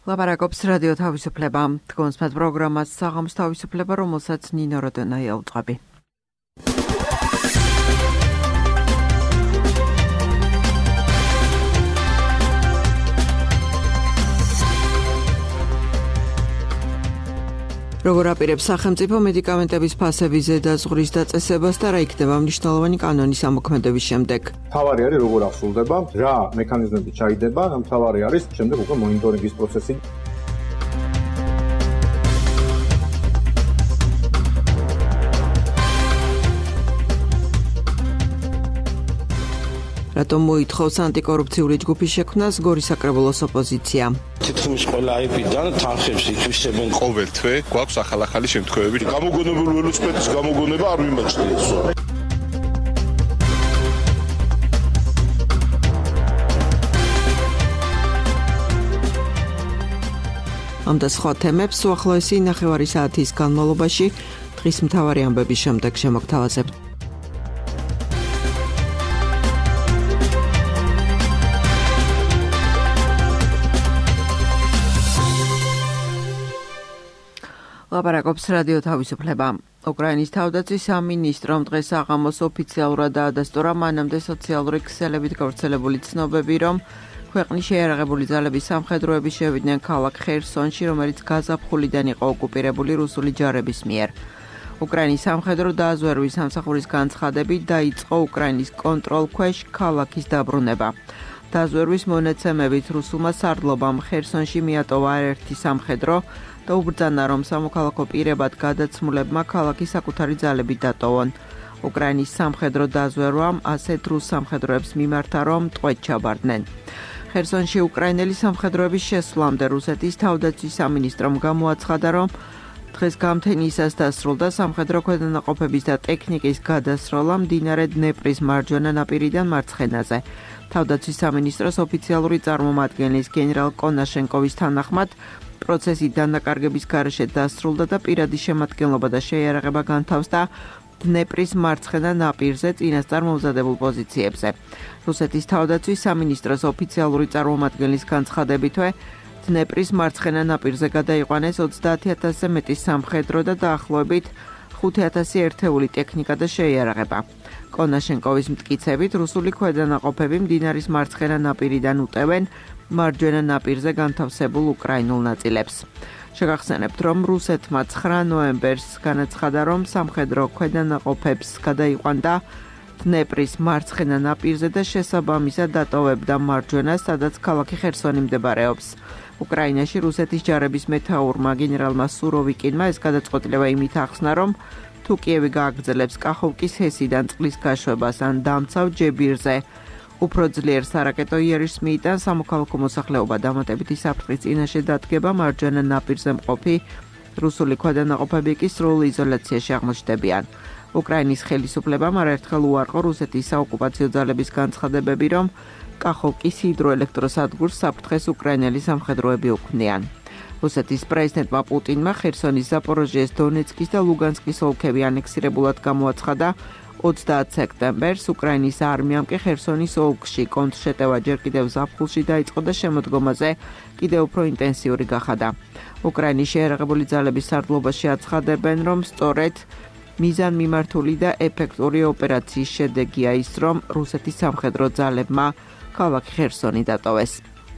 ლაპარაკობს რადიო თავისუფლება. თქვენს მათ პროგრამას საღამოს თავისუფლება, რომელსაც ნინო როდონაი აუწყები. როგორ აპირებს სახელმწიფო მედიკამენტების ფასების ზედაზღვრის დაწესებას და რა იქნება მნიშვნელოვანი კანონის ამოქმედების შემდეგ? მთავარი არის როგორ აღსრულდება, რა მექანიზმები ჩაიდება, და მთავარი არის შემდეგ უკვე მონიტორინგის პროცესი. რატომ მოითხოვს ანტიკორუფციული ჯგუფის შექმნას გორის საკრებულოს ოპოზიცია? თითქმის ყველა IP-დან თანხებს ითვისებენ ყოველ თვე გვაქვს ახალ-ახალი შემთხვევები. გამოგონებული ველოსპედის გამოგონება არ მიმაჩნიეს. ამ და სხვა თემებს უახლოესი ნახევარი საათის განმავლობაში დღის მთავარი ამბების შემდეგ შემოგთავაზებთ. ლაპარაკობს რადიო თავისუფლება. უკრაინის თავდაცვის სამინისტრომ დღეს საღამოს ოფიციალურად დაადასტურა მანამდე სოციალური ქსელებით გავრცელებული ცნობები, რომ ქვეყნის შეიარაღებული ძალების სამხედროები შევიდნენ ქალაქ ხერსონში, რომელიც გაზაფხულიდან იყო ოკუპირებული რუსული ჯარების მიერ. უკრაინის სამხედრო დაზვერვის სამსახურის განცხადებით დაიწყო უკრაინის კონტროლქვეშ ქალაქის დაბრუნება. დაზვერვის მონაცემებით რუსულმა სარდლობამ ხერსონში მიატოვა ერთი სამხედრო და უბრძანა, რომ სამოქალაქო პირებად გადაცმულებმა ქალაქი საკუთარი ძალებით დატოვონ. უკრაინის სამხედრო დაზვერვამ ასეთ რუს სამხედროებს მიმართა, რომ ტყვედ ჩაბარდნენ. ხერსონში უკრაინელი სამხედროების შესვლამდე რუსეთის თავდაცვის სამინისტრომ გამოაცხადა, რომ დღეს გამთენიისას დასრულდა სამხედრო ქვედანაყოფების და ტექნიკის გადასროლა მდინარე დნეპრის მარჯვენა ნაპირიდან მარცხენაზე. თავდაცვის სამინისტროს ოფიციალური წარმომადგენლის გენერალ კონაშენკოვის თანახმად პროცესი დანაკარგების გარეშე დასრულდა და პირადი შემადგენლობა და შეიარაღება განთავსდა დნეპრის მარცხენა ნაპირზე წინასწარ მომზადებულ პოზიციებზე. რუსეთის თავდაცვის სამინისტროს ოფიციალური წარმომადგენლის განცხადებითვე დნეპრის მარცხენა ნაპირზე გადაიყვანეს 30,000-ზე მეტი სამხედრო და დაახლოებით 5,000 ერთეული ტექნიკა და შეიარაღება. კონაშენკოვის მტკიცებით რუსული ქვედანაყოფები მდინარის მარცხენა ნაპირიდან უტევენ მარჯვენა ნაპირზე განთავსებულ უკრაინულ ნაწილებს. შეგახსენებთ, რომ რუსეთმა 9 ნოემბერს განაცხადა, რომ სამხედრო ქვედანაყოფებს გადაიყვანდა დნეპრის მარცხენა ნაპირზე და შესაბამისად დატოვებდა მარჯვენას, სადაც ქალაქი ხერსონი მდებარეობს. უკრაინაში რუსეთის ჯარების მეთაურმა გენერალმა სუროვიკინმა ეს გადაწყვეტილება იმით ახსნა, რომ თუ კიევი გააგრძელებს კახოვკის ჰესიდან წყლის გაშვებას ან დამცავ ჯებირზე უფრო ძლიერ სარაკეტო იარიშს მიიტან, სამოქალაქო მოსახლეობა დამატებითი საფრთხის წინაშე დადგება, მარჯვენა ნაპირზე მყოფი რუსული ქვედანაყოფები კი სრულ იზოლაციაში აღმოჩნდებიან. უკრაინის ხელისუფლებამ არაერთხელ უარყო რუსეთის საოკუპაციო ძალების განცხადებები, რომ კახოვკის ჰიდროელექტროსადგურს საფრთხეს უკრაინელი სამხედროები უქმნიან. რუსეთის პრეზიდენტმა პუტინმა ხერსონის, ზაპოროჟიეს, დონეცკის და ლუგანსკის ოლქები ანექსირებულად გამოაცხადა 30 სექტემბერს. უკრაინის არმიამ კი ხერსონის ოლქში კონტრშეტევა ჯერ კიდევ ზაფხულში დაიწყო და შემოდგომაზე კიდევ უფრო ინტენსიური გახადა. უკრაინის შეიარაღებული ძალების სარდლობაში აცხადებენ, რომ სწორედ მიზანმიმართული და ეფექტური ოპერაციის შედეგია ის, რომ რუსეთის სამხედრო ძალებმა ქალაქი ხერსონი დატოვეს.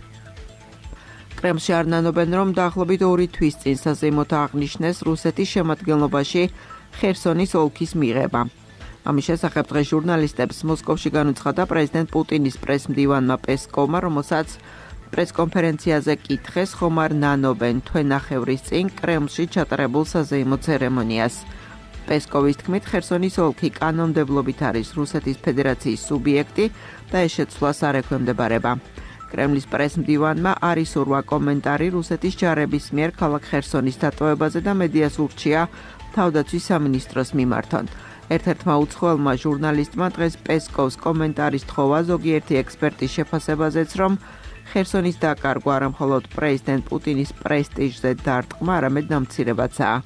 კრემლში არ ნანობენ, რომ დაახლოებით 2 თვის წინ საზეიმოდ აღნიშნეს რუსეთის შემადგენლობაში ხერსონის ოლქის მიღება. ამის შესახებ დღეს ჟურნალისტებს მოსკოვში განუცხადა პრეზიდენტ პუტინის პრესმდივანმა პესკოვმა, რომელსაც პრესკონფერენციაზე კითხეს, ხომ არ ნანობენ თვენახევრის წინ კრემლში ჩატარებულ საზეიმო ცერემონიას. პესკოვის თქმით, ხერსონის ოლქი კანონმდებლობით არის რუსეთის ფედერაციის სუბიექტი და ეს შეცვლას არ ექვემდებარება. კრემლის პრესმდივანმა არ ისურვა კომენტარი რუსეთის ჯარების მიერ ქალაქ ხერსონის დატოვებაზე და მედიას ურჩია თავდაცვის სამინისტროს მიმართონ. ერთ-ერთმა უცხოელმა ჟურნალისტმა დღეს პესკოვს კომენტარის თხოვა ზოგიერთი ექსპერტის შეფასებაზეც, რომ ხერსონის დაკარგვა არა მხოლოდ პრეზიდენტ პუტინის პრესტიჟზე დარტყმა, არამედ დამცირებაცაა.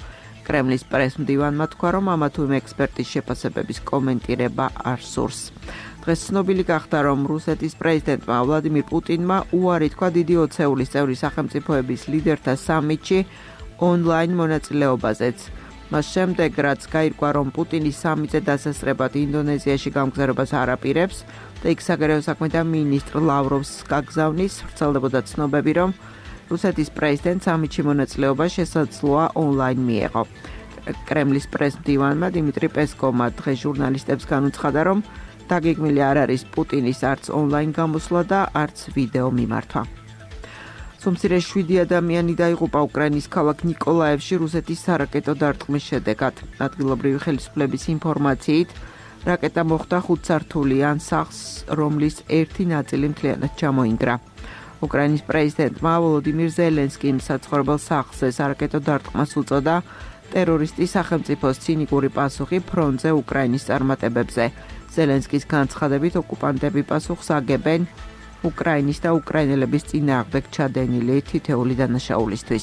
კრემლის პრესმდივანმა თქვა, რომ ამა თუ იმ ექსპერტის შეფასებების კომენტირება არ სურს. დღეს ცნობილი გახდა, რომ რუსეთის პრეზიდენტმა ვლადიმირ პუტინმა უარი თქვა დიდი ოცეულის წევრი სახელმწიფოების ლიდერთა სამიტში ონლაინ მონაწილეობაზეც. მას შემდეგ, რაც გაირკვა, რომ პუტინის სამიტზე დასასწრებად ინდონეზიაში გამგზავრებას არ აპირებს და იქ საგარეო საქმეთა მინისტრ ლავროვს გაგზავნის, ვრცელდებოდა ცნობები, რომ რუსეთის პრეზიდენტ სამიტში მონაწილეობა შესაძლოა ონლაინ მიეღო. კრემლის პრესმდივანმა დიმიტრი პესკოვმა დღეს ჟურნალისტებს განუცხადა, რომ დაგეგმილი არ არის პუტინის არც ონლაინ გამოსვლა და არც ვიდეო მიმართვა. სომცირე 7 ადამიანი დაიღუპა უკრაინის ქალაქ ნიკოლაევში რუსეთის სარაკეტო დარტყმის შედეგად. ადგილობრივი ხელისუფლების ინფორმაციით, რაკეტა მოხვდა 5-სართულიან სახლს, რომლის ერთი ნაწილი მთლიანად ჩამოინგრა. უკრაინის პრეზიდენტმა ვოლოდიმირ ზელენსკიმ საცხოვრებელ სახლზე სარაკეტო დარტყმას უწოდა ტერორისტის სახელმწიფოს ცინიკური პასუხი ფრონტზე უკრაინის წარმატებებზე. ზელენსკის განცხადებით, ოკუპანტები პასუხს აგებენ უკრაინის და უკრაინელების წინააღმდეგ ჩადენილი თითეული დანაშაულისთვის.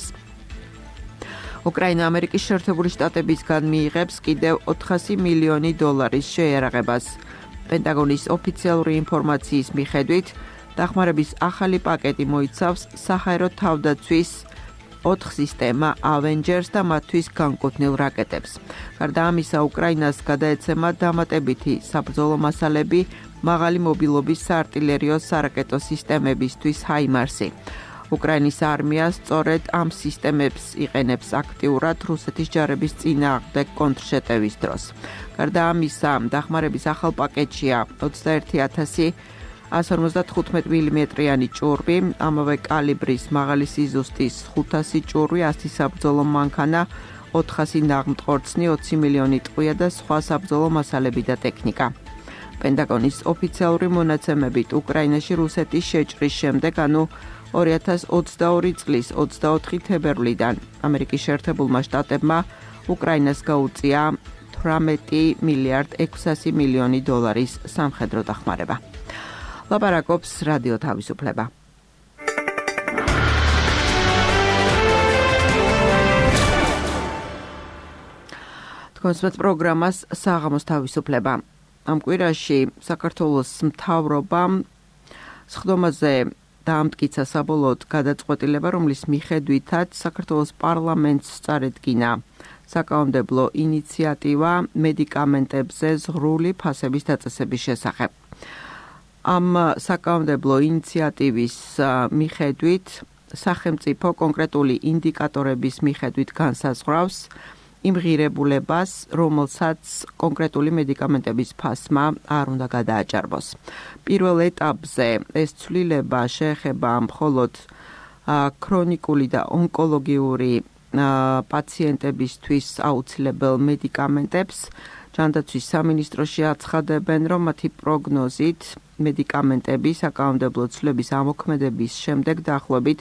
უკრაინა ამერიკის შეერთებული შტატებისგან მიიღებს კიდევ $400 მილიონი შეიარაღებას. პენტაგონის ოფიციალური ინფორმაციის მიხედვით, დახმარების ახალი პაკეტი მოიცავს საჰაერო თავდაცვის 4 სისტემა Avengers და მათთვის განკუთვნილ რაკეტებს. გარდა ამისა, უკრაინას გადაეცემა დამატებითი საბრძოლო მასალები მაღალი მობილობის საარტილერიო სარაკეტო სისტემებისთვის HIMARS-ი. უკრაინის არმია სწორედ ამ სისტემებს იყენებს აქტიურად რუსეთის ჯარების წინააღმდეგ კონტრშეტევის დროს. გარდა ამისა, დახმარების ახალ პაკეტშია 21,000 155 მმ-იანი ჭურვი, ამავე კალიბრის მაღალი სიზუსტის 500 ჭურვი, 100 საბრძოლო მანქანა, 400 ნაღმტყორცნი, 20 მილიონი ტყვია და სხვა საბრძოლო მასალები და ტექნიკა. პენტაგონის ოფიციალური მონაცემებით, უკრაინაში რუსეთის შეჭრის შემდეგ, ანუ 2022 წლის 24 თებერვლიდან ამერიკის შეერთებულმა შტატებმა უკრაინას გაუწია $18,600 მილიონი სამხედრო დახმარება. ლაპარაკობს რადიო თავისუფლება. თქვენს პროგრამას საღამოს თავისუფლება. ამ კვირაში საქართველოს მთავრობამ სხდომაზე დაამტკიცა საბოლოოდ გადაწყვეტილება, რომლის მიხედვითაც საქართველოს პარლამენტს წარედგინა საკანონმდებლო ინიციატივა მედიკამენტებზე ზღვრული ფასების დაწესების შესახებ. ამ საკანონმდებლო ინიციატივის მიხედვით სახელმწიფო კონკრეტული ინდიკატორების მიხედვით განსაზღვრავს იმ ღირებულებას, რომელსაც კონკრეტული მედიკამენტების ფასმა არ უნდა გადააჭარბოს. პირველ ეტაპზე ეს ცვლილება შეეხება მხოლოდ ქრონიკული და ონკოლოგიური პაციენტებისთვის აუცილებელ მედიკამენტებს. ჯანდაცვის სამინისტროში აცხადებენ, რომ მათი პროგნოზით მედიკამენტები საკანონმდებლო ცვლილების ამოქმედების შემდეგ დაახლოებით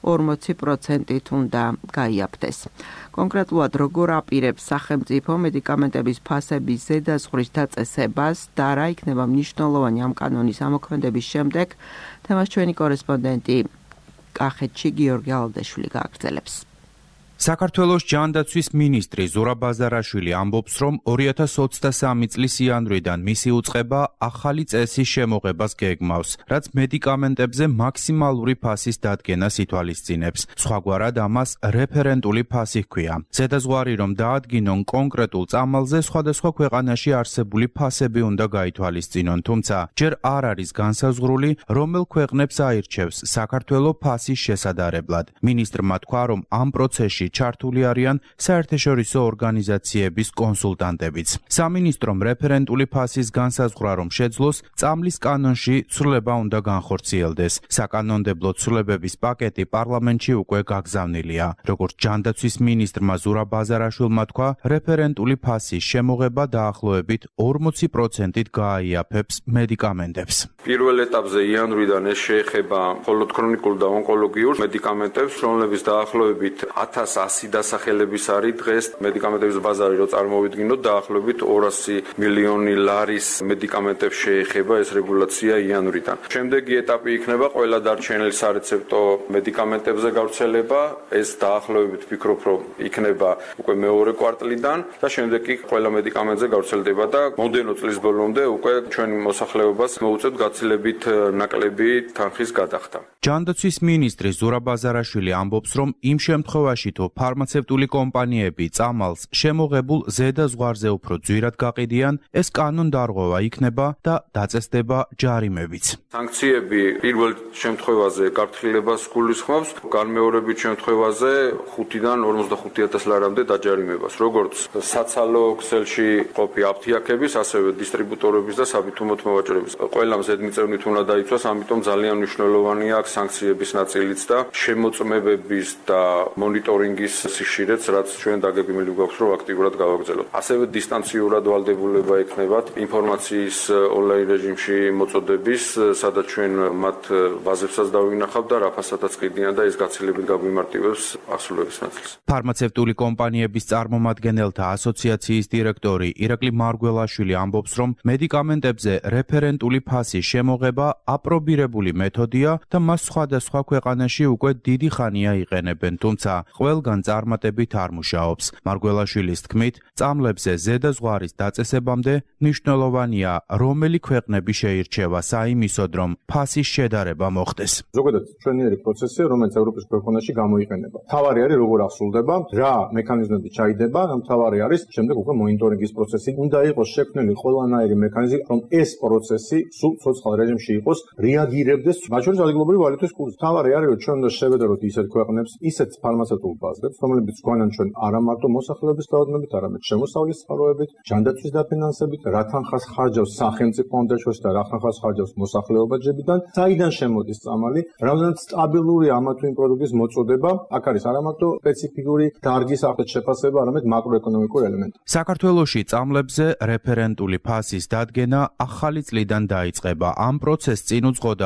40%-ით უნდა გაიაფთეს. კონკრეტულად როგორ აპირებს სახელმწიფო მედიკამენტების ფასების ზედაზღვრის დაწესებას და რა იქნება მნიშვნელოვანი ამ კანონის ამოქმედების შემდეგ, თემას ჩვენი კორესპონდენტი კახეთში გიორგი ალდეშვილი გააგრძელებს. საქართველოს ჯანდაცვის მინისტრი ზურაბ ბაზარაშვილი ამბობს, რომ 2023 წლის იანვრიდან მისი უწყება ახალი წესის შემოღებას გეგმავს, რაც მედიკამენტებზე მაქსიმალური ფასის დადგენას ითვალისწინებს. სხვაგვარად ამას რეფერენტული ფასი ჰქვია. ზედაზღვარი რომ დაადგინონ კონკრეტულ წამალზე სხვადასხვა ქვეყანაში არსებული ფასები უნდა გაითვალისწინონ, თუმცა ჯერ არ არის განსაზღვრული, რომელ ქვეყნებს აირჩევს საქართველოს ფასის შესადარებლად. მინისტრმა თქვა, რომ ამ პროცესში ჩართული არიან საერთაშორისო ორგანიზაციების კონსულტანტებიც. სამინისტრომ რეფერენტული ფასის განსაზღვრა რომ შეძლოს, წამლის კანონში ცვლილება უნდა განხორციელდეს. საკანონმდებლო ცვლილებების პაკეტი პარლამენტში უკვე გაგზავნილია. როგორც ჯანდაცვის მინისტრმა ზურაბ ბაზარაშვილმა თქვა, რეფერენტული ფასის შემოღება დაახლოებით 40%-ით გააიაფებს მედიკამენტებს. პირველ ეტაპზე იანვრიდან ეს შეეხება მხოლოდ ქრონიკულ და ონკოლოგიურ მედიკამენტებს, რომლებიც დაახლოებით 1000 100 დასახელების არის დღეს მედიკამენტების ბაზარი რო წარმოვიდგინოთ დაახლოებით 200 მილიონი ლარის მედიკამენტებს შეეხება ეს რეგულაცია იანვრიდან. შემდეგი ეტაპი იქნება ყველა დარჩენილი სარეცეპტო მედიკამენტებზე გავრცელება, ეს დაახლოებით ვფიქრობ, რომ იქნება უკვე მეორე კვარტლიდან და შემდეგ კი ყველა მედიკამენტზე გავრცელდება და მომდევნო წლის ბოლომდე უკვე ჩვენი მოსახლეობას მოუწევთ გაცილებით ნაკლები თანხის გადახდა. ჯანდაცვის მინისტრი ზურაბ ბაზარაშვილი ამბობს, რომ იმ შემთხვევაში თუ ფარმაცევტული კომპანიები წამალს შემოღებულ ზედაზღვარზე უფრო ძვირად გაყიდიან, ეს კანონდარღვევა იქნება და დაწესდება ჯარიმებიც. სანქციები პირველ შემთხვევაზე გაფრთხილებას გულისხმობს, განმეორებით შემთხვევაზე 5-დან 45,000 ლარამდე დაჯარიმებას, როგორც საცალო ქსელში ყოფი აფთიაქების, ასევე დისტრიბუტორების და საბითუმოთ მოვაჭრების. ყველამ ზედმიწევნით უნდა დაიცვას, ამიტომ ძალიან მნიშვნელოვანია აქ სანქციების ნაწილიც და შემოწმებების და მონიტორინგის სიხშირეც, რაც ჩვენ დაგეგმილი გვაქვს, რომ აქტიურად გავაგრძელოთ. ასევე დისტანციურად ვალდებულება ექნებათ ინფორმაციის ონლაინ რეჟიმში მოწოდების, სადაც ჩვენ მათ ბაზებსაც დავინახავთ და რაფასადაც ყიდიან და ეს გაცილებით გაგვიმარტივებს ასრულების ნაწილს. ფარმაცევტული კომპანიების წარმომადგენელთა ასოციაციის დირექტორი ირაკლი მარგველაშვილი ამბობს, რომ მედიკამენტებზე რეფერენტული ფასის შემოღება აპრობირებული მეთოდია და მას სხვადასხვა ქვეყანაში უკვე დიდი ხანია იყენებენ, თუმცა ყველგან წარმატებით არ მუშაობს. მარგველაშვილის თქმით, წამლებზე ზედაზღვარის დაწესებამდე მნიშვნელოვანია, რომელი ქვეყნები შეირჩევა საიმისოდ, რომ ფასის შედარება მოხდეს. ზოგადად ჩვენიერი პროცესია, რომელიც ევროპის ქვეყანაში გამოიყენება. თავარი არის როგორ ახსულდება, რა მექანიზმები ჩაიდება, და თავარი არის შემდეგ უკვე მონიტორინგის პროცესი. უნდა იყოს შექმნილი ყველანაირი მექანიზმი, რომ ეს პროცესი სულ ცოცხალ რეჟიმში იყოს, რეაგირებდეს მათ შორის ადგილობრივი ვალუტის კურსზე. თავარი არის, რომ ჩვენ უნდა შევედაროთ ისეთ ქვეყნებს, ისეთ ფარმაცევტულ ბაზრებს, რომლებიც გვანან ჩვენ არა მარტო მოსახლეობის რაოდენობით, არამედ შემოსავლის წყაროებით, ჯანდაცვის დაფინანსებით, რა თანხას ხარჯავს სახელმწიფო და რა თანხას ხარჯავს მოსახლეობა ჯებიდან, საიდან შემოდის წამალი, რამდენად სტაბილურია ამა თუ იმ პროდუქტის მოწოდება, აქ არის არა მარტო სპეციფიკური დარგის აღწევ შეფასება, არამედ მაკროეკონომიკური ელემენტი. საქართველოში წამლებზე რეფერენტული ფასის დადგენა ახალი წლიდან დაიწყება. ამ პროცესს წინ უძღოდა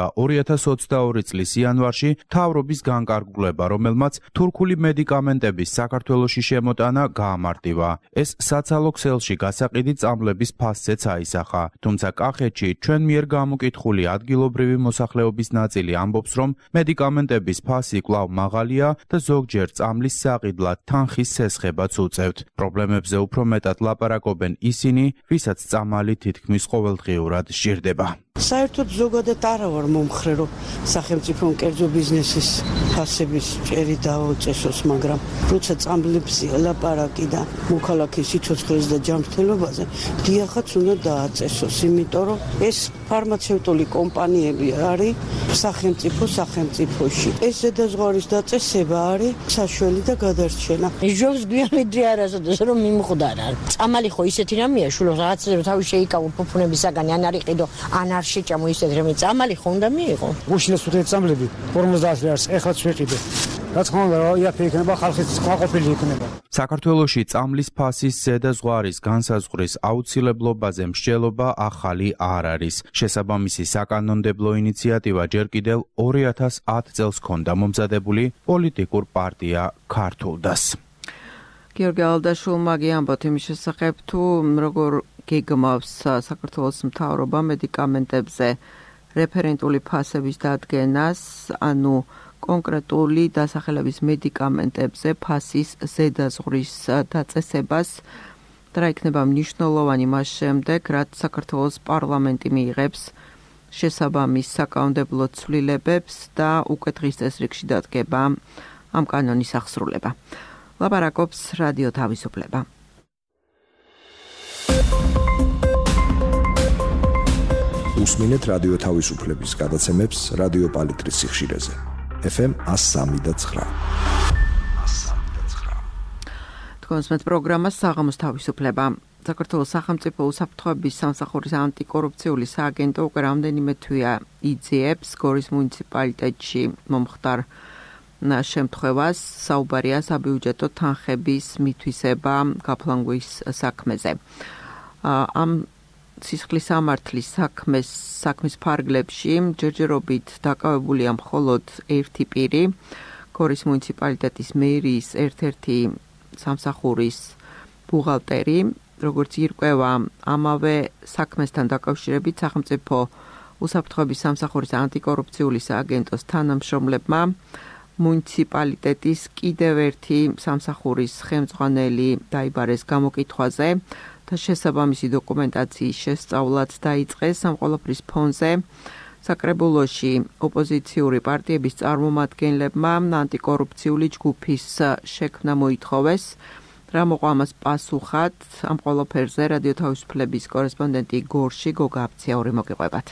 2022 წლის იანვარში მთავრობის განკარგულება, რომელმაც თურქული მედიკამენტების საქართველოში შემოტანა გაამარტივა. ეს საცალო ქსელში გასაყიდი წამლების ფასზეც აისახა, თუმცა კახეთში ჩვენ მიერ გამოკითხული ადგილობრივი მოსახლეობის ნაწილი ამბობს, რომ მედიკამენტების ფასი კვლავ მაღალია და ზოგჯერ წამლის საყიდლად თანხის სესხებაც უწევთ. პრობლემებზე უფრო მეტად ლაპარაკობენ ისინი, ვისაც წამალი თითქმის ყოველდღიურად სჭირდება. საერთოდ ზოგადად არა ვარ მომხრე, რომ სახელმწიფო კერძო ბიზნესის ფასების ჭერი დაუწესოს, მაგრამ როცა წამლებს ლაპარაკი და მოქალაქის სიცოცხლეს და ჯანმრთელობაზე, დიახაც უნდა დააწესოს, იმიტომ რომ ეს ფარმაცევტული კომპანიები არის სახელმწიფოში. ეს ზედაზღვარის დაწესება არის საშველი და გადარჩენა. ჟობს გვიანიდრე არასოდეს რომ მიმხვდარა. წამალი ხო ისეთი რამეა, შულო რაღაც თავი შეიკავო ფუფუნებისაგან ან არ იყიდო, ან არ შეჭამო ისეთ რამე წამალი ხო უნდა მიიღო. უშინეს უხეთ წამლები 50 ლარს ეხლაც ვიყიდე. რა თქმა უნდა, იაფი იქნება, ხალხის კმაყოფილი იქნება. საქართველოში წამლის ფასის ზედაზღვარის განსაზღვრის აუცილებლობაზე მსჯელობა ახალი არ არის. შესაბამისი საკანონმდებლო ინიციატივა ჯერ კიდევ 2010 წელს ჰქონდა მომზადებული პოლიტიკურ პარტია ქართულდას. გიორგი ალდაშვილმა გიამბოთ იმის შესახებ, თუ როგორ გეგმავს საქართველოს მთავრობა მედიკამენტებზე რეფერენტული ფასების დადგენას, ანუ კონკრეტული დასახელების მედიკამენტებზე ფასის ზედაზღვრის დაწესებას და რა იქნება მნიშვნელოვანი მას შემდეგ, რაც საქართველოს პარლამენტი მიიღებს შესაბამის საკანონმდებლო ცვლილებებს და უკვე დღის წესრიგში დადგება ამ კანონის აღსრულება. ლაპარაკობს რადიო თავისუფლება. უსმინეთ რადიო თავისუფლების გადაცემებს რადიო პალიტრის სიხშირეზე. FM 103.9. თქვენს პროგრამა საღამოს თავისუფლება. საქართველოს სახელმწიფო უსაფრთხოების სამსახურის ანტიკორუფციული სააგენტო უკვე რამდენიმე თვეა იძიებს გორის მუნიციპალიტეტში მომხდარ შემთხვევას, საუბარია საბიუჯეტო თანხების მითვისება გაფლანგვის საქმეზე. ამ სისხლის სამართლის საქმის ფარგლებში ჯერჯერობით დაკავებულია მხოლოდ ერთი პირი, გორის მუნიციპალიტეტის მერიის ერთ-ერთი სამსახურის ბუღალტერი, როგორც ირკვევა ამავე საქმესთან დაკავშირებით სახელმწიფო უსაფრთხოების სამსახურის ანტიკორუფციული სააგენტოს თანამშრომლებმა მუნიციპალიტეტის კიდევ ერთი სამსახურის ხელმძღვანელი დაიბარეს გამოკითხვაზე და შესაბამისი დოკუმენტაციის შესწავლაც დაიწყეს ამ ყველაფრის ფონზე. საკრებულოში ოპოზიციური პარტიების წარმომადგენლებმა ანტიკორუფციული ჯგუფის შექმნა მოითხოვეს. რა მოყვა ამას პასუხად ამ ყველაფერზე რადიო თავისუფლების კორესპონდენტი გორში გოგა აფციური მოგიყვებათ.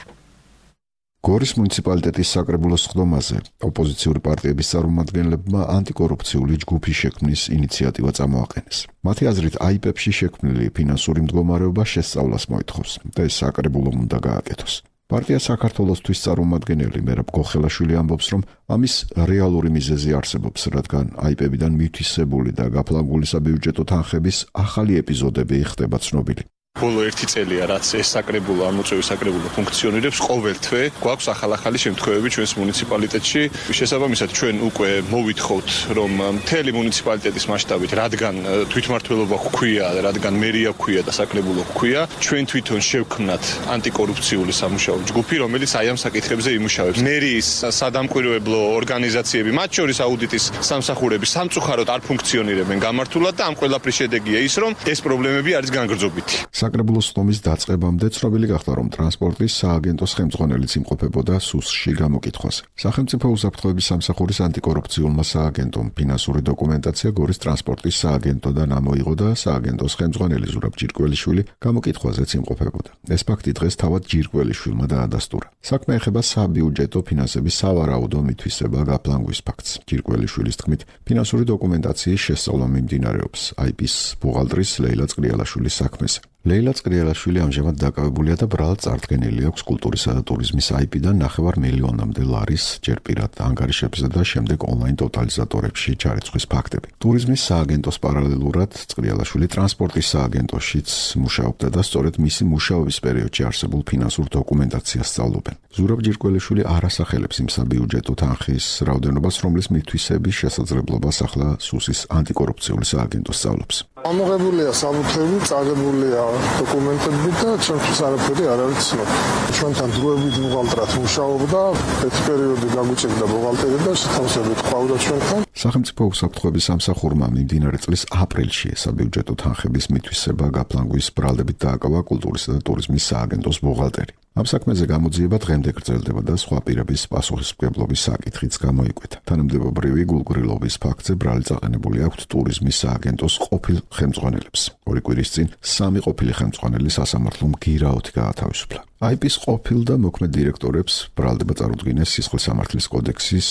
გორის მუნიციპალიტეტის საკრებულოს სხდომაზე ოპოზიციური პარტიების წარმომადგენლებმა ანტიკორუფციული ჯგუფის შექმნის ინიციატივა წამოაყენეს. მათი აზრით აიპებში შექმნილი ფინანსური მდგომარეობა შესწავლას მოითხოვს და ეს საკრებულომ უნდა გააკეთოს. პარტია საქართველოსთვის წარმომადგენელი მერაბ გოხელაშვილი ამბობს, რომ ამის რეალური მიზეზი არსებობს, რადგან აიპებიდან მითვისებული და გაფლანგული საბიუჯეტო თანხების ახალი ეპიზოდები ხდება ცნობილი. ბოლო 1 წელია, რაც ეს საკრებულო, ამოწევის საკრებულო ფუნქციონირებს, ყოველ თვე გვაქვს ახალი შემთხვევები ჩვენს მუნიციპალიტეტში. შესაბამისად, ჩვენ უკვე მოვითხოვთ, რომ მთელი მუნიციპალიტეტის მასშტაბით, რადგან თვითმმართველობა გვქვია, რადგან მერია გვქვია და საკრებულო გვქვია, ჩვენ თვითონ შევქმნათ ანტიკორუფციული სამუშაო ჯგუფი, რომელიც აი ამ საკითხებზე იმუშავებს. მერიის სადამკვირვებლო ორგანიზაციები, მათ შორის აუდიტის სამსახურები სამწუხაროდ არ ფუნქციონირებენ გამართულად და ამ ყველაფრის შედეგია ის, რომ ეს პრობლემები არის განგრძობითი. საკრებულოს სხდომის დაწყებამდე ცნობილი გახდა, რომ ტრანსპორტის სააგენტოს ხელმძღვანელიც იმყოფებოდა სუსში გამოკითხვაზე. სახელმწიფო უსაფრთხოების სამსახურის ანტიკორუფციულმა სააგენტომ ფინანსური დოკუმენტაცია გორის ტრანსპორტის სააგენტოდან ამოიღო და სააგენტოს ხელმძღვანელი ზურაბ ჯირკველიშვილი გამოკითხვაზეც იმყოფებოდა. ეს ფაქტი დღეს თავად ჯირკველიშვილმა დაადასტურა. საქმე ეხება საბიუჯეტო ფინანსების სავარაუდო მითვისება გაფლანგვის ფაქტს. ჯირკველიშვილის თქმით, ფინანსური დოკუმენტაციის შესწავლა მიმდინარეობს აიპის ბუღალტრის ლეილა წრიალაშვილის საქმეზე. ლეილა წრიალაშვილი ამჟამად დაკავებულია და ბრალად წარდგენილი აქვს კულტურისა და ტურიზმის აიპიდან 9 მილიონამდე ლარის ჯერ პირად ანგარიშებზე და შემდეგ ონლაინ ტოტალიზატორებში ჩარიცხვის ფაქტები. ტურიზმის სააგენტოს პარალელურად წრიალაშვილი ტრანსპორტის სააგენტოშიც მუშაობდა და სწორედ მისი მუშაობის პერიოდში არსებულ ფინანსურ დოკუმენტაციას სწავლობენ. ზურაბ ჯირკველიშვილი არ ასახელებს იმ საბიუჯეტო თანხის რაოდენობას, რომლის მითვისების შესაძლებლობას ახლა სუსის ანტიკორუფციული სააგენტო სწავლობს. ამოღებულია საბუთები, წაგებულია დოკუმენტები და ჩვენთვის არაფერი არ არის ცნობილი. ჩვენთან დროებით ბუღალტრად მუშაობდა, ეს პერიოდი გაგვიჭირდა ბუღალტერი და შეთავსებით ყავდა ჩვენთან. სახელმწიფო უსაფრთხოების სამსახურმა მიმდინარე წლის აპრილში საბიუჯეტო თანხების მითვისება გაფლანგვის ბრალდებით დააკავა კულტურისა და ტურიზმის სააგენტოს ბუღალტერი. ამ საქმეზე გამოძიება დღემდე გრძელდება და სხვა პირების პასუხისმგებლობის საკითხიც გამოიკვეთა. თანამდებობრივი გულგრილობის ფაქტზე ბრალი წაყენებული აქვთ ტურიზმის სააგენტოს ყოფილ ხელმძღვანელებს. 2 კვირის წინ 3 ყოფილი ხელმძღვანელი სასამართლომ გირაოთი გაათავისუფლა. აიპის ყოფილ და მოქმედ დირექტორებს ბრალდება წარუდგინეს სისხლის სამართლის კოდექსის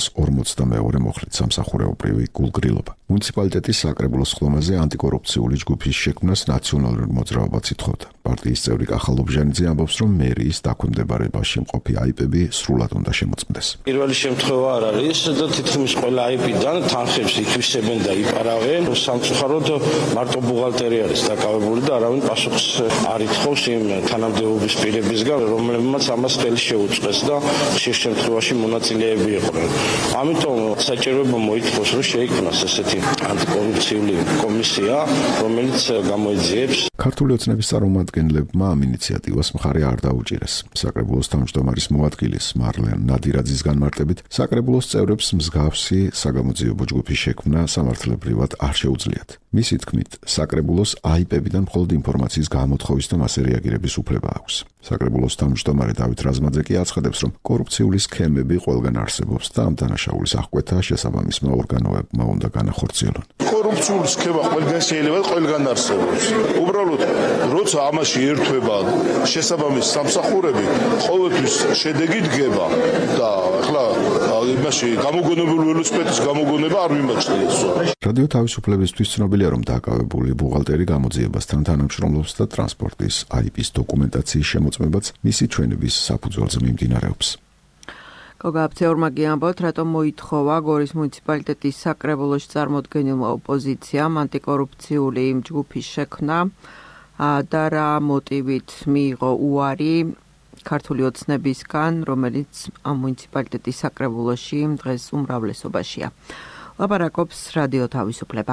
342 მოხლით სამსახურეობრივი გულგრილობა. მუნიციპალიტეტის საკრებულოს სხდომაზე ანტიკორუფციული ჯგუფის შექმნას ნაციონალური მოძრაობაც ითხოვდა. პარტიის წევრი კახა ლობჟანიძე ამბობს, რომ მერიის დაქვემდებარებაში მყოფი აიპები სრულად უნდა შემოწმდეს. პირველი შემთხვევა არ არის და თითქმის ყველა აიპიდან თანხებს ითვისებენ და იპარავენ. სამწუხაროდ მარტო ბუღალტერი არის დაკავებული და არავინ პასუხს არ ითხოვს იმ თანამდებობის პირებისგან, რომლებმაც ამას ხელი შეუწყეს და ხშირ შემთხვევაში მონაწილეები იყვნენ. ამიტომ საჭიროება მოითხოვს, რომ შეიქმნას ესეთი ანტიკორუფციული კომისია, რომელიც გამოიძიებს. ქართული ოცნების წარმომადგენლებმა ამ ინიციატივას მხარი არ დაუჭირეს. საკრებულოს თავმჯდომარის მოადგილის მარლენ ნადირაძის განმარტებით, საკრებულოს წევრებს მსგავსი საგამოძიებო ჯგუფის შექმნა სამართლებრივად არ შეუძლიათ. მისი თქმით, საკრებულოს აიპებიდან მხოლოდ ინფორმაციის გამოთხოვის და მასზე რეაგირების უფლება აქვს. საკრებულოს თავმჯდომარე დავით რაზმაძე კი აცხადებს, რომ კორუფციული სქემები ყველგან არსებობს და ამ დანაშაულის აღკვეთა შესაბამისმა ორგანოებმა უნდა განახორციელონ. კორუფციული სქემა ყველგან შეიძლება ყველგან არსებობს. უბრალოდ როცა ამაში ერთვება შესაბამისი სამსახურები, ყოველთვის შედეგი დგება და ახლა იმაში გამოგონებული ველოსიპედის გამოგონება არ მიმაჩნიეს. რადიო თავისუფლებისთვის ცნობილია, რომ დაკავებული ბუღალტერი გამოძიებასთან თანამშრომლობს და ტრანსპორტის აიპის დოკუმენტაციის შემოწმებაც მისი ჩვენების საფუძველზე მიმდინარეობს. გოგა აფცეურმა გიამბოთ, რატომ მოითხოვა გორის მუნიციპალიტეტის საკრებულოში წარმოდგენილმა ოპოზიციამ ანტიკორუფციული ჯგუფის შექმნა და რა მოტივით მიიღო უარი ქართული ოცნებისგან, რომელიც ამ მუნიციპალიტეტის საკრებულოში დღეს უმრავლესობაშია. ლაპარაკობს რადიო თავისუფლება.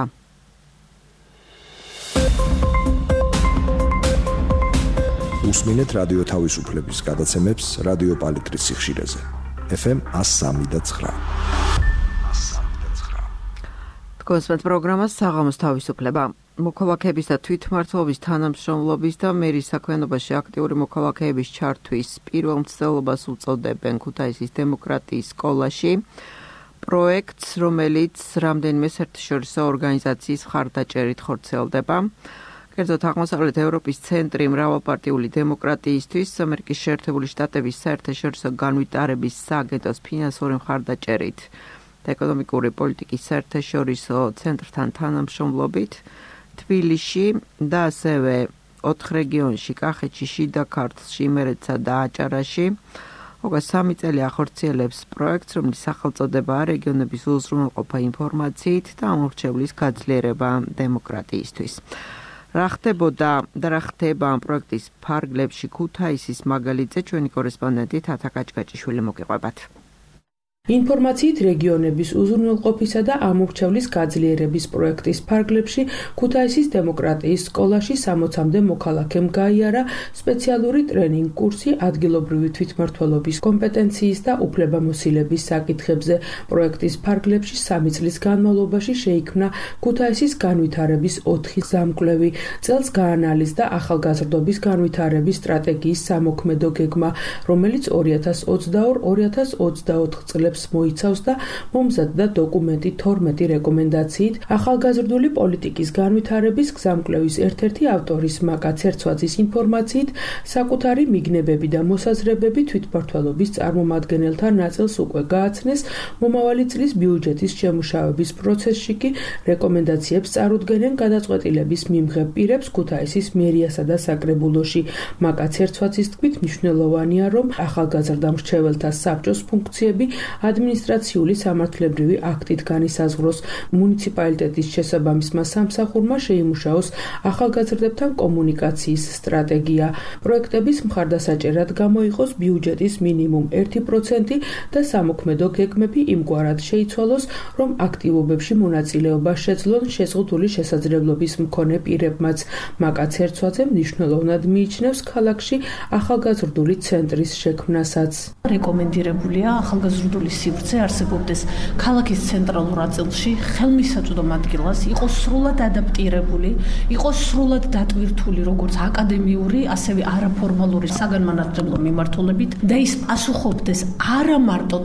უსმინეთ რადიო თავისუფლების გადაცემებს რადიო პალიტრის სიხშირეზე. FM 103.9. კონსპект პროგრამას საღამოს თავისუფლება. მოქალაქეების და თვითმმართველობის თანამშრომლობის და მერის საქმიანობაში აქტიური მოქალაქეების ჩართვის პირველ მცდელობას უწოდებენ ქუთაისის დემოკრატიის სკოლაში. პროექტს, რომელიც რამდენიმე საერთაშორისო ორგანიზაციის მხარდაჭერით ხორციელდება. კერძოდ აღმოსავლეთ ევროპის ცენტრი მრავალპარტიული დემოკრატიისთვის, ამერიკის შეერთებული შტატების საერთაშორისო განვითარების სააგენტოს ფინანსური მხარდაჭერით და ეკონომიკური პოლიტიკის საერთაშორისო ცენტრთან თანამშრომლობით თბილისში და ასევე 4 რეგიონში, კახეთში, შიდა ქართლში, იმერეთსა და აჭარაში. უკვე 3 წელი ახორციელებს პროექტს, რომლის სახელწოდებაა რეგიონების უზრუნველყოფა ინფორმაციით და ამორჩევლის გაძლიერება დემოკრატიისთვის. რა ხდებოდა და რა ხდება ამ პროექტის ფარგლებში ქუთაისის მაგალითზე ჩვენი კორესპონდენტი თათა კაჭკაჭიშვილი მოგიყვებათ. ინფორმაციით რეგიონების უზრუნველყოფისა და ამორჩევლის გაძლიერების პროექტის ფარგლებში ქუთაისის დემოკრატიის სკოლაში 60-მდე მოქალაქემ გაიარა სპეციალური ტრენინგ კურსი ადგილობრივი თვითმმართველობის კომპეტენციის და უფლებამოსილების საკითხებზე. პროექტის ფარგლებში 3 წლის განმავლობაში შეიქმნა ქუთაისის განვითარების 4 ზამკვლევი. წელს გაანალიზდა ახალგაზრდობის განვითარების სტრატეგიის სამოქმედო გეგმა, რომელიც 2022-2024 წლებს მოიცავს და მომზადდა დოკუმენტი 12 რეკომენდაციით. ახალგაზრდული პოლიტიკის განვითარების გზამკვლევის ერთ-ერთი ავტორის მაკა ცერცვაძის ინფორმაციით, საკუთარი მიგნებები და მოსაზრებები თვითმმართველობის წარმომადგენელთა ნაწილს უკვე გააცნეს. მომავალი წლის ბიუჯეტის შემუშავების პროცესში კი რეკომენდაციებს წარუდგენენ გადაწყვეტილების მიმღებ პირებს ქუთაისის მერიასა და საკრებულოში. მაკა ცერცვაძის თქმით, მნიშვნელოვანია, რომ ახალგაზრდა მრჩეველთა საბჭოს ფუნქციები ადმინისტრაციული სამართლებრივი აქტით განისაზღვროს. მუნიციპალიტეტის შესაბამისმა სამსახურმა შეიმუშაოს ახალგაზრდებთან კომუნიკაციის სტრატეგია. პროექტების მხარდასაჭერად გამოიყოს ბიუჯეტის მინიმუმ 1% და სამოქმედო გეგმები იმგვარად შეიცვალოს, რომ აქტივობებში მონაწილეობა შეძლონ შეზღუდული შესაძლებლობის მქონე პირებმაც. მაკა ცერცვაძე მნიშვნელოვნად მიიჩნევს ქალაქში ახალგაზრდული ცენტრის შექმნასაც. რეკომენდირებულია ახალგაზრდული სივრცე არსებობდეს ქალაქის ცენტრალურ ნაწილში, ხელმისაწვდომ ადგილას, იყოს სრულად ადაპტირებული, იყოს სრულად დატვირთული როგორც აკადემიური, ასევე არაფორმალური საგანმანათლებლო მიმართულებით და ის პასუხობდეს არა მარტო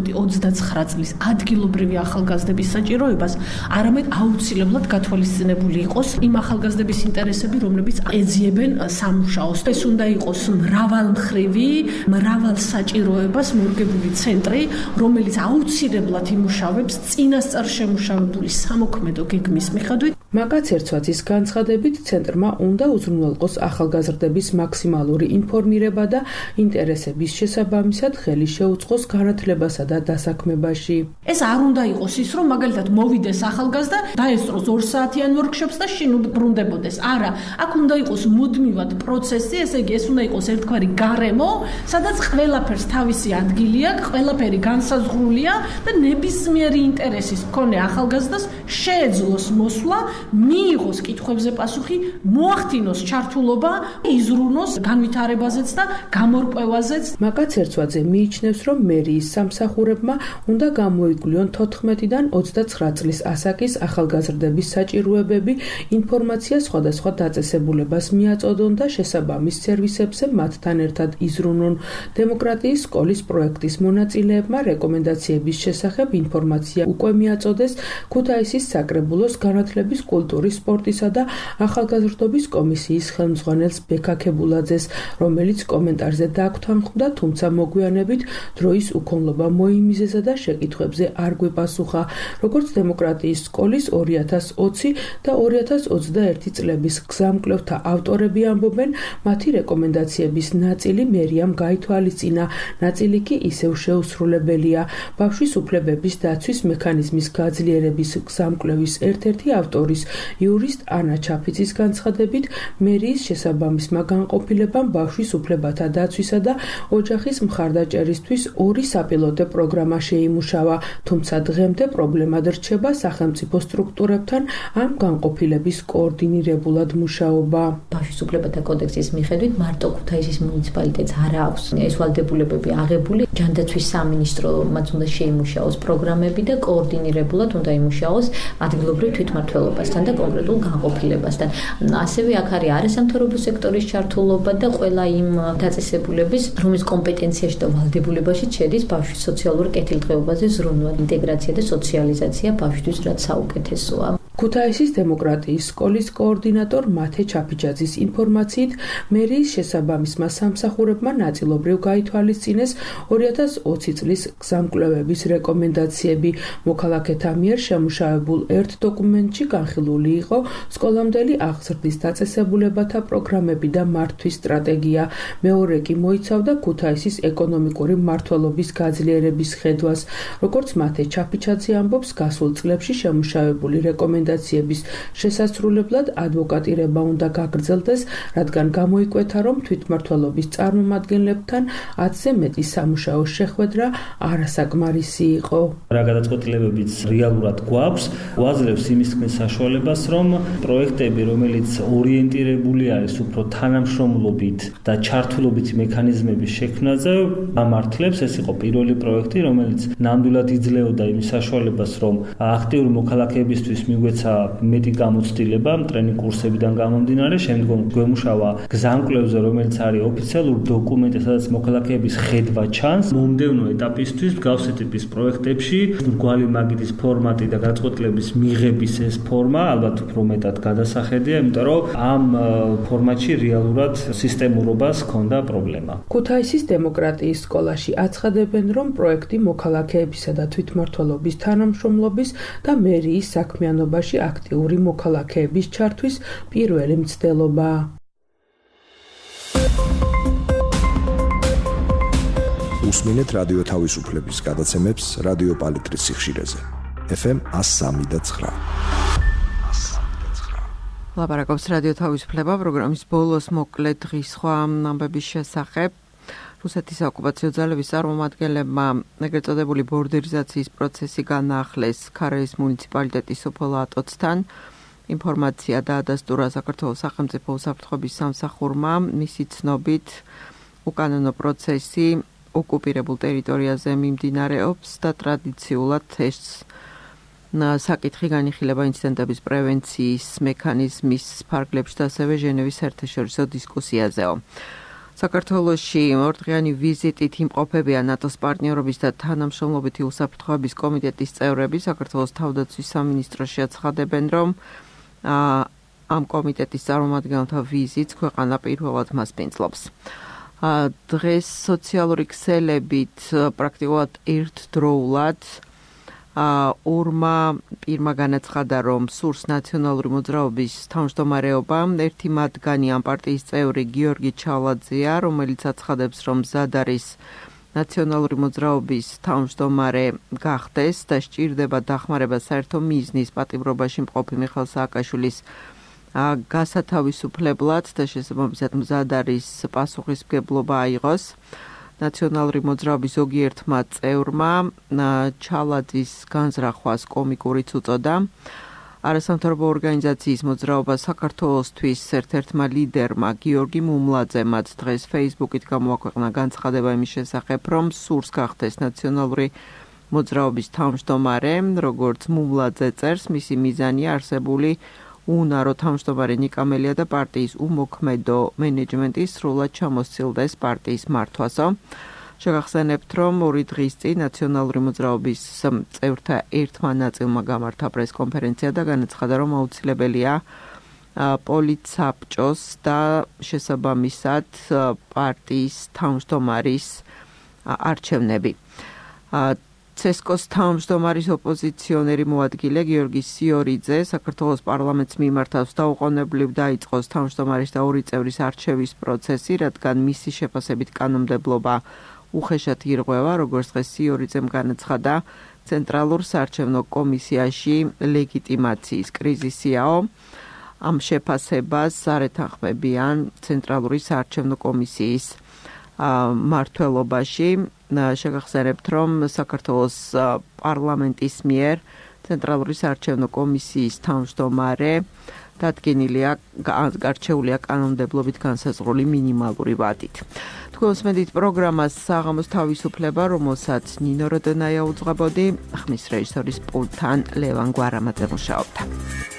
14-29 წლის ადგილობრივი ახალგაზრდების საჭიროებას, არამედ აუცილებლად გათვალისწინებული იყოს იმ ახალგაზრდების ინტერესები, რომლებიც ეძიებენ სამუშაოს. ეს უნდა იყოს მრავალმხრივი, მრავალ საჭიროებას მორგებული ცენტრი, რომელიც აუცილებლად იმუშავებს წინასწარ შემუშავებული სამოქმედო გეგმის მიხედვით. მაკა ცერცვაძის განცხადებით, ცენტრმა უნდა უზრუნველყოს ახალგაზრდების მაქსიმალური ინფორმირება და ინტერესების შესაბამისად ხელი შეუწყოს განათლებასა და დასაქმებაში. ეს არ უნდა იყოს ის, რომ მაგალითად მოვიდეს ახალგაზრდა, დაესწროს 2 საათიან ვორქშოპს და შინ ბრუნდებოდეს. არა, აქ უნდა იყოს მუდმივად პროცესი, ესე იგი ეს უნდა იყოს ერთგვარი გარემო, სადაც ყველაფერს თავისი ადგილი აქვს, ყველაფერი განსაზღვრულია და ნებისმიერი ინტერესის მქონე ახალგაზრდას შეეძლოს მოსვლა, მიიღოს კითხვებზე პასუხი, მოახდინოს ჩართულობა, იზრუნოს განვითარებაზეც და გამორკვევაზეც. მაკა ცერცვაძე მიიჩნევს, რომ მერიის სამსახურებმა უნდა გამოიკვლიონ 14-დან 29 წლის ასაკის ახალგაზრდების საჭიროებები, ინფორმაცია სხვადასხვა დაწესებულებას მიაწოდონ და შესაბამის სერვისებზე მათთან ერთად იზრუნონ. დემოკრატიის სკოლის პროექტის მონაწილეებმა რეკომენდაციების შესახებ ინფორმაცია უკვე მიაწოდეს ქუთაისის საკრებულოს განათლების, კულტურის, სპორტისა და ახალგაზრდობის კომისიის ხელმძღვანელს ბექა ქებულაძეს, რომელიც კომენტარზე დაგვთანხმდა, თუმცა მოგვიანებით დროის უქონლობა მოიმიზეზა და შეკითხვებზე არ გვიპასუხა. როგორც დემოკრატიის სკოლის 2020 და 2021 წლების გზამკვლევთა ავტორები ამბობენ, მათი რეკომენდაციების ნაწილი მერიამ გაითვალისწინა, ნაწილი კი ისევ შეუსრულებელია. ბავშვის უფლებების დაცვის მექანიზმის გაძლიერების გზამკვლევის ერთ-ერთი ავტორის იურისტ ანა ჩაფიძის განცხადებით, მერიის შესაბამისმა განყოფილებამ ბავშვის უფლებათა დაცვისა და ოჯახის მხარდაჭერისთვის 2 საპილოტო პროგრამა შეიმუშავა, თუმცა დღემდე პრობლემად რჩება სახელმწიფო სტრუქტურებთან ამ განყოფილების კოორდინირებულად მუშაობა. ბავშვის უფლებათა კოდექსის მიხედვით მარტო ქუთაისის მუნიციპალიტეტს არ აქვს ეს ვალდებულებები აღებული. ჯანდაცვის სამინისტრო მათ უნდა შეიმუშაოს პროგრამები და კოორდინირებულად უნდა იმუშაოს ადგილობრივ თვითმმართველობასთან და კონკრეტულ განყოფილებასთან. ასევე აქ არის არასამთავრობო სექტორის ჩართულობა და ყველა იმ დაწესებულების, რომლის კომპეტენციაში და ვალდებულებაში შედის ბავშვის სოციალურ კეთილდღეობაზე ზრუნვა, ინტეგრაცია და სოციალიზაცია ბავშვისთვის, რაც საუკეთესოა. ქუთაისის დემოკრატიის სკოლის კოორდინატორ მათე ჩაფიჯაძის ინფორმაციით, მერიის შესაბამისმა სამსახურებმა ნაწილობრივ გაითვალისწინეს 2020 წლის გზამკვლევების რეკომენდაციები. მოქალაქეთა მიერ შემუშავებულ ერთ დოკუმენტში განხილული იყო სკოლამდელი აღზრდის დაწესებულებათა პროგრამები და მართვის სტრატეგია. მეორე კი მოიცავდა ქუთაისის ეკონომიკური მმართველობის გაძლიერების ხედვას. როგორც მათე ჩაფიჯაძე ამბობს, გასულ წლებში შემუშავებული რეკომენდაციების შესასრულებლად ადვოკატირება უნდა გაგრძელდეს, რადგან გამოიკვეთა, რომ თვითმმართველობის წარმომადგენლებთან 10-ზე მეტი სამუშაო შეხვედრა არასაკმარისი იყო. რა გადაწყვეტილებებიც რეალურად გვაქვს, გვაძლევს იმის თქმის საშუალებას, რომ პროექტები, რომელიც ორიენტირებული არის უფრო თანამშრომლობით და ჩართულობით მექანიზმების შექმნაზე, ამართლებს. ეს იყო პირველი პროექტი, რომელიც ნამდვილად იძლეოდა იმის საშუალებას, რომ აქტიური მოქალაქეებისთვის მიგვეცა მეტი გამოცდილება ტრენინგ კურსებიდან გამომდინარე. შემდგომ გვემუშავა გზამკვლევზე, რომელიც არის ოფიციალური დოკუმენტი, სადაც მოქალაქეების ხედვა ჩანს. მომდევნო ეტაპისთვის მსგავსი ტიპის პროექტებში მრგვალი მაგიდის ფორმატი და გადაწყვეტილების მიღების ეს ფორმა ალბათ უფრო მეტად გადასახედია, იმიტომ რომ ამ ფორმატში რეალურად სისტემურობას ჰქონდა პრობლემა. ქუთაისის დემოკრატიის სკოლაში აცხადებენ, რომ პროექტი მოქალაქეებისა და თვითმმართველობის თანამშრომლობის და მერიის საქმიანობაში აქტიური მოქალაქეების ჩართვის პირველი მცდელობაა. უსმინეთ რადიო თავისუფლების გადაცემებს რადიო პალიტრის სიხშირეზე. FM 103.9. ლაპარაკობს რადიო თავისუფლება პროგრამის ბოლოს მოკლე დღის სხვა ამბების შესახებ. რუსეთის ოკუპაციო ძალების წარმომადგენლებმა ეგრეთ წოდებული ბორდერიზაციის პროცესი განაახლეს ქარეის მუნიციპალიტეტის სოფელ ატოცთან. ინფორმაცია დაადასტურა საქართველოს სახელმწიფო უსაფრთხოების სამსახურმა. მისი ცნობით, უკანონო პროცესი ოკუპირებულ ტერიტორიაზე მიმდინარეობს და ტრადიციულად ეს საკითხი განიხილება ინციდენტების პრევენციის მექანიზმის ფარგლებში და ასევე ჟენევის საერთაშორისო დისკუსიაზეო. საქართველოში ორდღიანი ვიზიტით იმყოფებიან ნატოს პარტნიორობის და თანამშრომლობითი უსაფრთხოების კომიტეტის წევრები. საქართველოს თავდაცვის სამინისტროში აცხადებენ, რომ ამ კომიტეტის წარმომადგენელთა ვიზიტს ქვეყანა პირველად მასპინძლობს. დღეს სოციალური ქსელებით პრაქტიკულად ერთდროულად ორმა პირმა განაცხადა, რომ სურს ნაციონალური მოძრაობის თავმჯდომარეობა. ერთი მათგანი ამ პარტიის წევრი გიორგი ჩალაძეა, რომელიც აცხადებს, რომ მზად არის ნაციონალური მოძრაობის თავმჯდომარე გახდეს და სჭირდება დახმარება საერთო მიზნის პატიმრობაში მყოფი მიხეილ სააკაშვილის გასათავისუფლებლად და შესაბამისად მზად არის პასუხისმგებლობა აიღოს. ნაციონალური მოძრაობის ზოგიერთმა წევრმა ჩალაძის განზრახვას კომიკურიც უწოდა. არასამთავრობო ორგანიზაციის მოძრაობა საქართველოსთვის ერთ-ერთმა ლიდერმა გიორგი მუმლაძემაც დღეს Facebook-ით გამოაქვეყნა განცხადება იმის შესახებ, რომ სურს გახდეს ნაციონალური მოძრაობის თავმჯდომარე. როგორც მუმლაძე წერს, მისი მიზანია არსებული უნარო თავმჯდომარე ნიკამელია და პარტიის უმოქმედო მენეჯმენტი სრულად ჩამოსცილდეს პარტიის მართვასო. შეგახსენებთ, რომ 2 დღის წინ ნაციონალური მოძრაობის წევრთა ერთმა ნაწილმა გამართა პრესკონფერენცია და განაცხადა, რომ აუცილებელია პოლიცაბჭოს და შესაბამისად პარტიის თავმჯდომარის არჩევნები. ცესკოს თავმჯდომარის ოპოზიციონერი მოადგილე გიორგი სიორიძე საქართველოს პარლამენტს მიმართავს დაუყოვნებლივ დაიწყოს თავმჯდომარის და 2 წევრის არჩევის პროცესი, რადგან მისი შეფასებით კანონმდებლობა უხეშად ირღვევა, როგორც დღეს სიორიძემ განაცხადა, ცენტრალურ საარჩევნო კომისიაში ლეგიტიმაციის კრიზისიაო. ამ შეფასებას არ ეთანხმებიან ცენტრალური საარჩევნო კომისიის მმართველობაში. შეგახსენებთ, რომ საქართველოს პარლამენტის მიერ ცენტრალური საარჩევნო კომისიის თავმჯდომარე დადგენილია გარჩეულია კანონმდებლობით განსაზღვრული მინიმალური ვადით. თქვენ უსმენთ პროგრამას საღამოს თავისუფლება, რომელსაც ნინო როდონაია უძღვებოდი, ხმის რეჟისორის პულტთან ლევან გვარამაძე მუშაობდა.